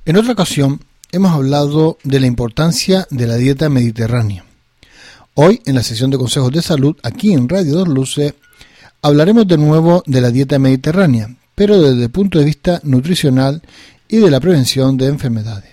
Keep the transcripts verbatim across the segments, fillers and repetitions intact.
En otra ocasión hemos hablado de la importancia de la dieta mediterránea. Hoy, en la sesión de consejos de salud, aquí en Radio Dos Luces, hablaremos de nuevo de la dieta mediterránea, pero desde el punto de vista nutricional y de la prevención de enfermedades.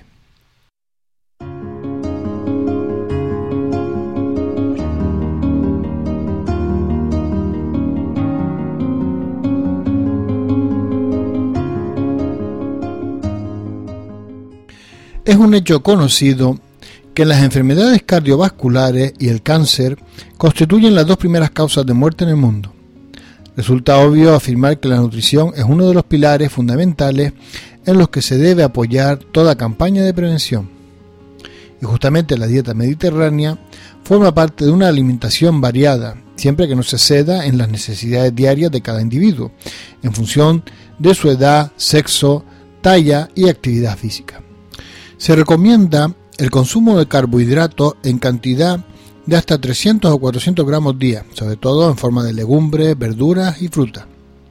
Es un hecho conocido que las enfermedades cardiovasculares y el cáncer constituyen las dos primeras causas de muerte en el mundo. Resulta obvio afirmar que la nutrición es uno de los pilares fundamentales en los que se debe apoyar toda campaña de prevención. Y justamente la dieta mediterránea forma parte de una alimentación variada, siempre que no se ceda en las necesidades diarias de cada individuo, en función de su edad, sexo, talla y actividad física. Se recomienda el consumo de carbohidratos en cantidad de hasta trescientos o cuatrocientos gramos día, sobre todo en forma de legumbres, verduras y frutas.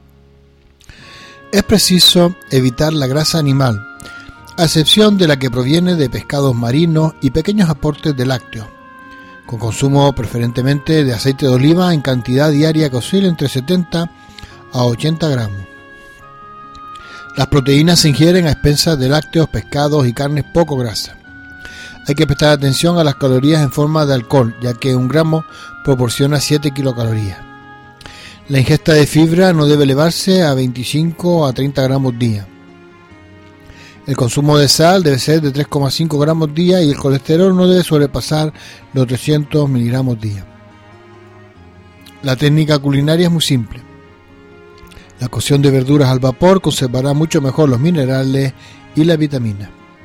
Es preciso evitar la grasa animal, a excepción de la que proviene de pescados marinos y pequeños aportes de lácteos, con consumo preferentemente de aceite de oliva en cantidad diaria que oscila entre setenta a ochenta gramos. Las proteínas se ingieren a expensas de lácteos, pescados y carnes poco grasas. Hay que prestar atención a las calorías en forma de alcohol, ya que un gramo proporciona siete kilocalorías. La ingesta de fibra no debe elevarse a veinticinco a treinta gramos día. El consumo de sal debe ser de tres coma cinco gramos día y el colesterol no debe sobrepasar los trescientos miligramos día. La técnica culinaria es muy simple. La cocción de verduras al vapor conservará mucho mejor los minerales y las vitaminas.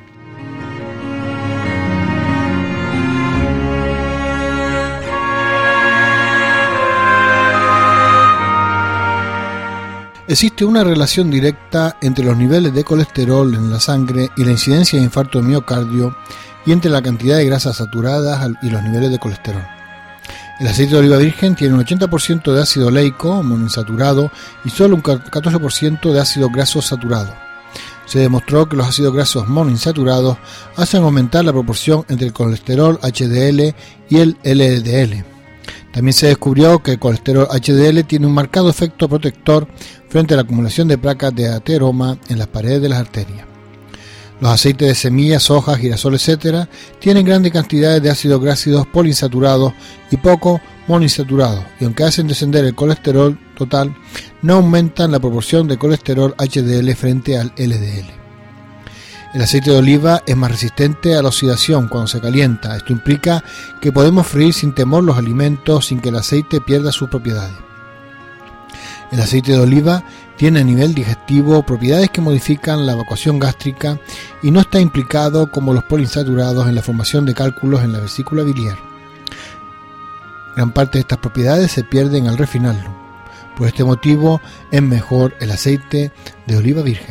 Existe una relación directa entre los niveles de colesterol en la sangre y la incidencia de infarto de miocardio y entre la cantidad de grasas saturadas y los niveles de colesterol. El aceite de oliva virgen tiene un ochenta por ciento de ácido oleico monoinsaturado y solo un catorce por ciento de ácidos grasos saturados. Se demostró que los ácidos grasos monoinsaturados hacen aumentar la proporción entre el colesterol H D L y el L D L. También se descubrió que el colesterol H D L tiene un marcado efecto protector frente a la acumulación de placas de ateroma en las paredes de las arterias. Los aceites de semillas, soja, girasol, etcétera tienen grandes cantidades de ácidos grasos poliinsaturados y poco monoinsaturados, y aunque hacen descender el colesterol total, no aumentan la proporción de colesterol H D L frente al L D L. El aceite de oliva es más resistente a la oxidación cuando se calienta. Esto implica que podemos freír sin temor los alimentos sin que el aceite pierda sus propiedades. El aceite de oliva tiene a nivel digestivo propiedades que modifican la evacuación gástrica y no está implicado como los poliinsaturados en la formación de cálculos en la vesícula biliar. Gran parte de estas propiedades se pierden al refinarlo. Por este motivo es mejor el aceite de oliva virgen.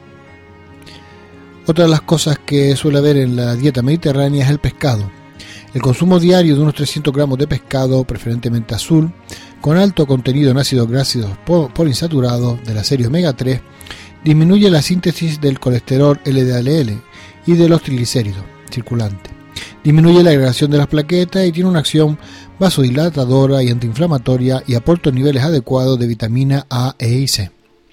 Otra de las cosas que suele haber en la dieta mediterránea es el pescado. El consumo diario de unos trescientos gramos de pescado, preferentemente azul, con alto contenido en ácidos grasos poliinsaturados de la serie omega tres, disminuye la síntesis del colesterol L D L y de los triglicéridos circulantes. Disminuye la agregación de las plaquetas y tiene una acción vasodilatadora y antiinflamatoria y aporta niveles adecuados de vitamina A, E y C.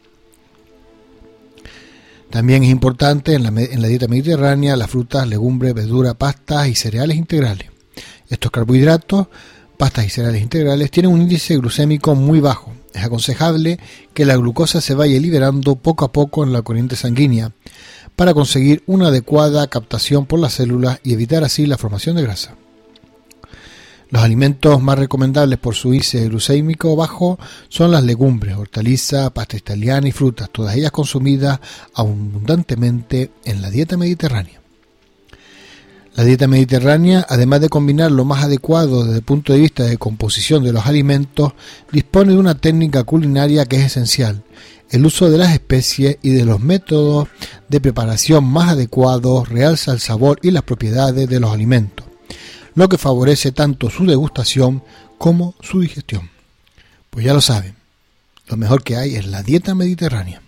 También es importante en la, en la dieta mediterránea las frutas, legumbres, verduras, pastas y cereales integrales. Estos carbohidratos, pastas y cereales integrales, tienen un índice glucémico muy bajo. Es aconsejable que la glucosa se vaya liberando poco a poco en la corriente sanguínea para conseguir una adecuada captación por las células y evitar así la formación de grasa. Los alimentos más recomendables por su índice glucémico bajo son las legumbres, hortalizas, pasta italiana y frutas, todas ellas consumidas abundantemente en la dieta mediterránea. La dieta mediterránea, además de combinar lo más adecuado desde el punto de vista de composición de los alimentos, dispone de una técnica culinaria que es esencial, el uso de las especies y de los métodos de preparación más adecuados realza el sabor y las propiedades de los alimentos, lo que favorece tanto su degustación como su digestión. Pues ya lo saben, lo mejor que hay es la dieta mediterránea.